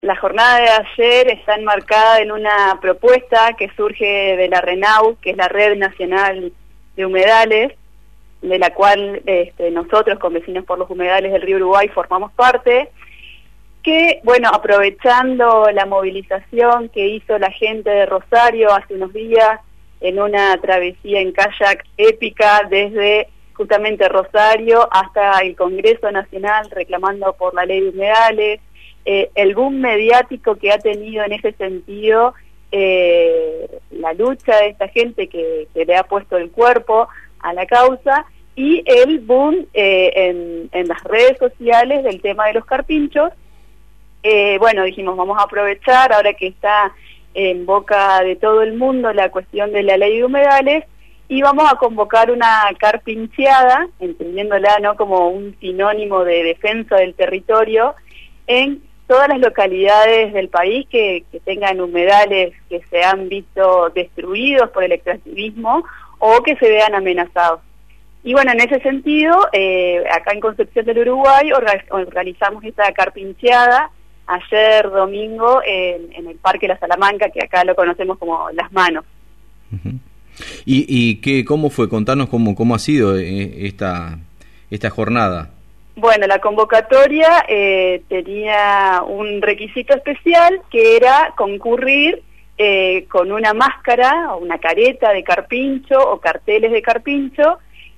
La jornada de ayer está enmarcada en una propuesta que surge de la RENAU, que es la Red Nacional de Humedales, de la cual nosotros, con Vecinos por los Humedales del Río Uruguay, formamos parte, que, bueno, aprovechando la movilización que hizo la gente de Rosario hace unos días en una travesía en kayak épica desde justamente Rosario hasta el Congreso Nacional reclamando por la ley de humedales, el boom mediático que ha tenido en ese sentido la lucha de esta gente que le ha puesto el cuerpo a la causa, y el boom en las redes sociales del tema de los carpinchos. Bueno, dijimos, vamos a aprovechar ahora que está en boca de todo el mundo la cuestión de la ley de humedales, y vamos a convocar una carpincheada, entendiéndola no como un sinónimo de defensa del territorio, en todas las localidades del país que tengan humedales que se han visto destruidos por el extractivismo o que se vean amenazados. Y bueno, en ese sentido, acá en Concepción del Uruguay organizamos esta carpincheada ayer domingo en el Parque La Salamanca, que acá lo conocemos como Las Manos. Uh-huh. ¿Y cómo fue? Contanos cómo ha sido esta jornada. Bueno, la convocatoria tenía un requisito especial, que era concurrir con una máscara o una careta de carpincho o carteles de carpincho.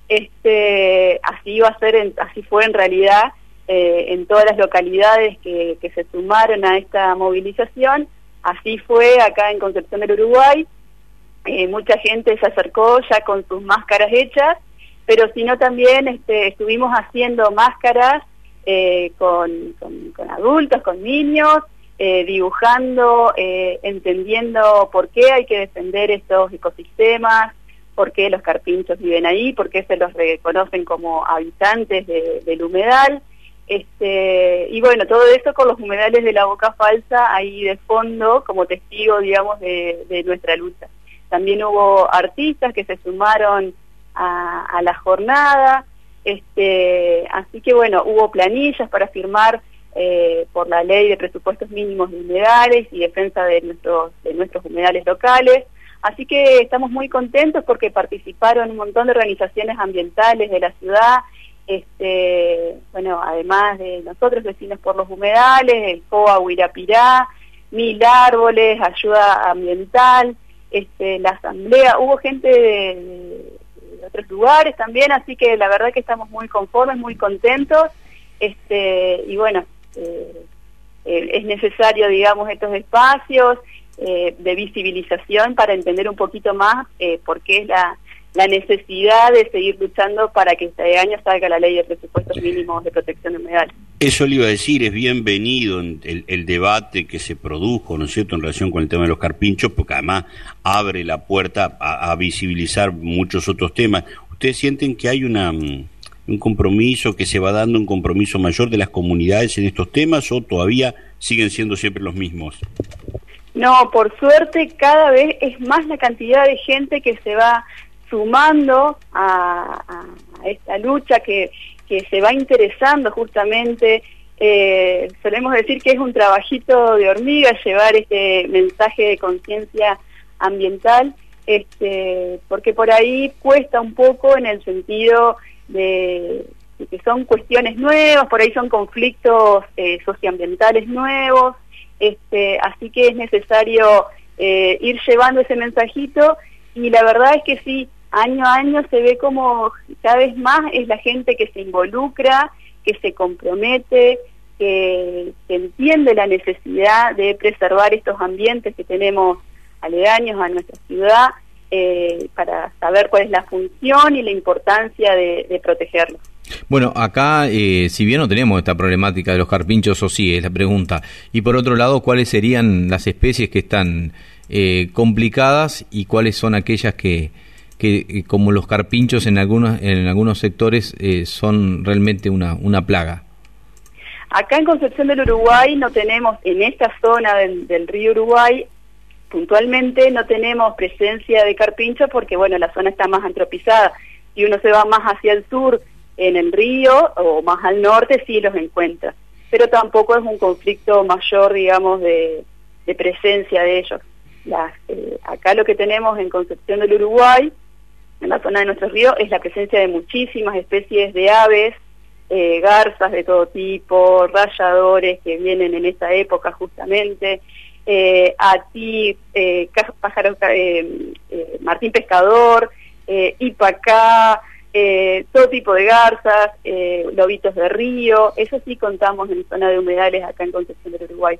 Así iba a ser, así fue en realidad en todas las localidades que se sumaron a esta movilización. Así fue acá en Concepción del Uruguay. Mucha gente se acercó ya con sus máscaras hechas, pero sino también estuvimos haciendo máscaras con adultos, con niños, dibujando, entendiendo por qué hay que defender estos ecosistemas, por qué los carpinchos viven ahí, por qué se los reconocen como habitantes del humedal, y bueno, todo eso con los humedales de la Boca Falsa ahí de fondo como testigo, digamos, de nuestra lucha. También hubo artistas que se sumaron a la jornada, así que bueno, hubo planillas para firmar por la ley de presupuestos mínimos de humedales y defensa de nuestros humedales locales, así que estamos muy contentos porque participaron un montón de organizaciones ambientales de la ciudad, bueno, además de nosotros, Vecinos por los Humedales, el COA Huirapirá, 1000 Árboles, Ayuda Ambiental, la asamblea, hubo gente de otros lugares también, así que la verdad que estamos muy conformes, muy contentos, y bueno, es necesario, digamos, estos espacios de visibilización para entender un poquito más por qué es la necesidad de seguir luchando para que este año salga la ley de presupuestos mínimos de protección de humedales. Eso le iba a decir, es bienvenido el debate que se produjo, ¿no es cierto?, en relación con el tema de los carpinchos, porque además abre la puerta a visibilizar muchos otros temas. ¿Ustedes sienten que hay un compromiso, que se va dando un compromiso mayor de las comunidades en estos temas, o todavía siguen siendo siempre los mismos? No, por suerte cada vez es más la cantidad de gente que se va sumando a esta lucha, que se va interesando justamente. Solemos decir que es un trabajito de hormiga llevar este mensaje de conciencia ambiental, porque por ahí cuesta un poco en el sentido de que son cuestiones nuevas, por ahí son conflictos socioambientales nuevos, así que es necesario ir llevando ese mensajito, y la verdad es que sí, año a año se ve como cada vez más es la gente que se involucra, que se compromete, que entiende la necesidad de preservar estos ambientes que tenemos aledaños a nuestra ciudad, para saber cuál es la función y la importancia de protegerlos. Bueno, acá, si bien no tenemos esta problemática de los carpinchos, o sí, es la pregunta, y por otro lado, ¿cuáles serían las especies que están complicadas y cuáles son aquellas que como los carpinchos en algunos sectores son realmente una plaga? Acá en Concepción del Uruguay no tenemos, en esta zona del río Uruguay, puntualmente no tenemos presencia de carpinchos porque, bueno, la zona está más antropizada. Si uno se va más hacia el sur, en el río, o más al norte, sí los encuentra. pero tampoco es un conflicto mayor, digamos, de presencia de ellos. Acá lo que tenemos en Concepción del Uruguay, en la zona de nuestros ríos, es la presencia de muchísimas especies de aves, garzas de todo tipo, rayadores que vienen en esta época justamente, pájaro, martín pescador, ipacá, todo tipo de garzas, lobitos de río. Eso sí contamos en zona de humedales acá en Concepción del Uruguay.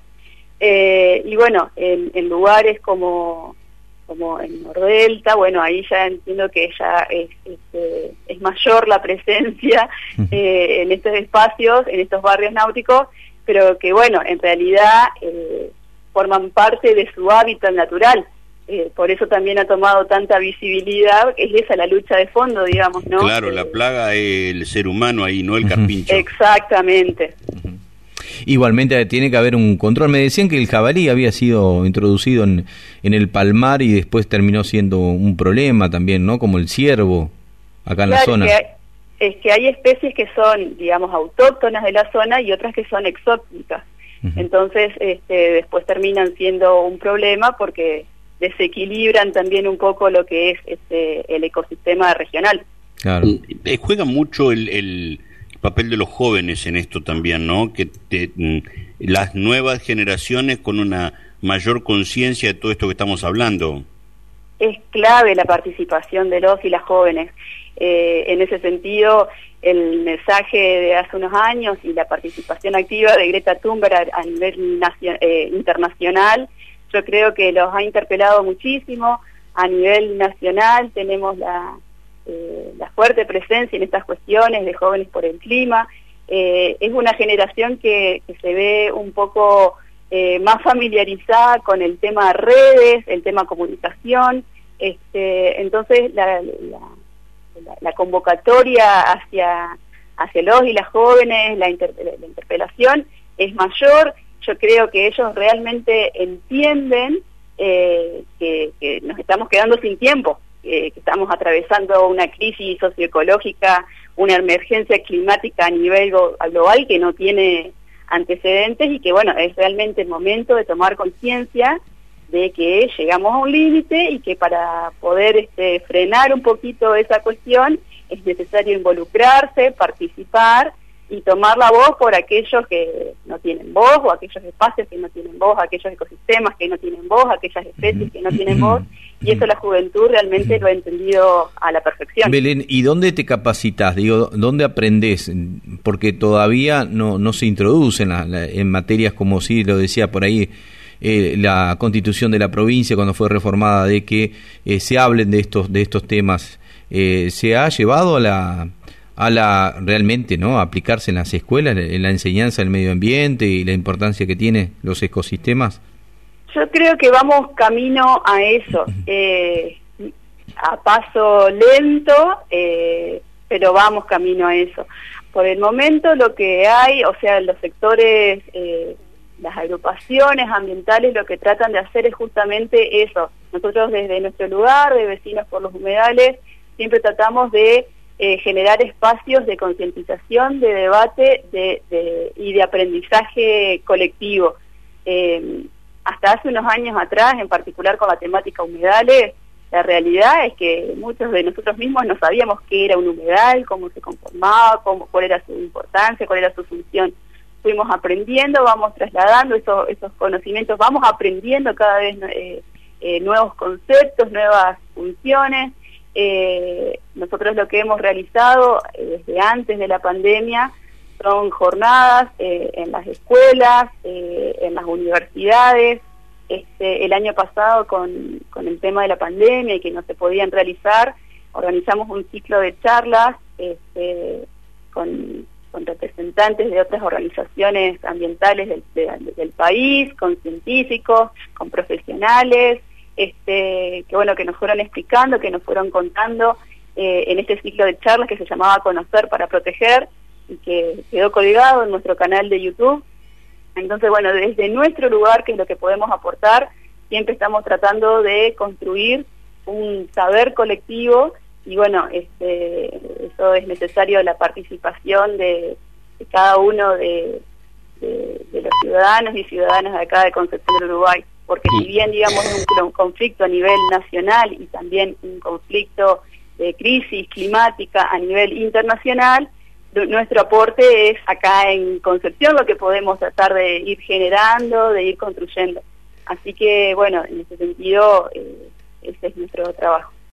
Y bueno, en lugares como en Nordelta, bueno, ahí ya entiendo que ya es mayor la presencia en estos espacios, en estos barrios náuticos, pero que bueno, en realidad forman parte de su hábitat natural. Por eso también ha tomado tanta visibilidad, es esa la lucha de fondo, digamos, ¿no? Claro, la plaga es el ser humano ahí, no el carpincho. Exactamente. Igualmente tiene que haber un control. Me decían que el jabalí había sido introducido en el palmar y después terminó siendo un problema también, ¿no? Como el ciervo, acá en la zona. Es que hay especies que son, digamos, autóctonas de la zona y otras que son exóticas. Entonces, después terminan siendo un problema porque desequilibran también un poco lo que es el ecosistema regional. Claro. Juega mucho el papel de los jóvenes en esto también, ¿no? Que las nuevas generaciones con una mayor conciencia de todo esto que estamos hablando. Es clave la participación de los y las jóvenes. En ese sentido, el mensaje de hace unos años y la participación activa de Greta Thunberg a nivel internacional, yo creo que los ha interpelado muchísimo. A nivel nacional tenemos la fuerte presencia en estas cuestiones de jóvenes por el clima. Es una generación que se ve un poco más familiarizada con el tema redes, el tema comunicación. Entonces la convocatoria hacia los y las jóvenes, la interpelación es mayor. Yo creo que ellos realmente entienden que nos estamos quedando sin tiempo, que estamos atravesando una crisis socioecológica, una emergencia climática a nivel global que no tiene antecedentes y que, bueno, es realmente el momento de tomar conciencia de que llegamos a un límite y que para poder frenar un poquito esa cuestión es necesario involucrarse, participar y tomar la voz por aquellos que no tienen voz, o aquellos espacios que no tienen voz, aquellos ecosistemas que no tienen voz, aquellas especies que no tienen voz, y eso la juventud realmente lo ha entendido a la perfección. Belén, ¿y dónde te capacitas? Digo, ¿dónde aprendés? Porque todavía no se introducen en materias como sí lo decía por ahí, la Constitución de la provincia cuando fue reformada, de que se hablen de estos temas. ¿Se ha llevado a la realmente, ¿no?, aplicarse en las escuelas, en la enseñanza del medio ambiente y la importancia que tiene los ecosistemas? Yo creo que vamos camino a eso, a paso lento, pero vamos camino a eso. Por el momento lo que hay, o sea, los sectores, las agrupaciones ambientales lo que tratan de hacer es justamente eso. Nosotros desde nuestro lugar, de Vecinos por los Humedales, siempre tratamos de generar espacios de concientización, de debate y de aprendizaje colectivo. Hasta hace unos años atrás, en particular con la temática humedales, la realidad es que muchos de nosotros mismos no sabíamos qué era un humedal, cómo se conformaba, cuál era su importancia, cuál era su función. Fuimos aprendiendo, vamos trasladando esos conocimientos, vamos aprendiendo cada vez nuevos conceptos, nuevas funciones. Nosotros lo que hemos realizado desde antes de la pandemia son jornadas en las escuelas, en las universidades. El año pasado con el tema de la pandemia y que no se podían realizar, organizamos un ciclo de charlas con representantes de otras organizaciones ambientales del país, con científicos, con profesionales, que bueno, que nos fueron explicando, que nos fueron contando en este ciclo de charlas que se llamaba Conocer para Proteger y que quedó colgado en nuestro canal de YouTube. Entonces, bueno, desde nuestro lugar, que es lo que podemos aportar, siempre estamos tratando de construir un saber colectivo y bueno, eso es necesario la participación de cada uno de de los ciudadanos y ciudadanas de acá de Concepción del Uruguay, porque si bien, digamos, es un conflicto a nivel nacional y también un conflicto de crisis climática a nivel internacional, nuestro aporte es acá en Concepción lo que podemos tratar de ir generando, de ir construyendo. Así que, bueno, en ese sentido, ese es nuestro trabajo.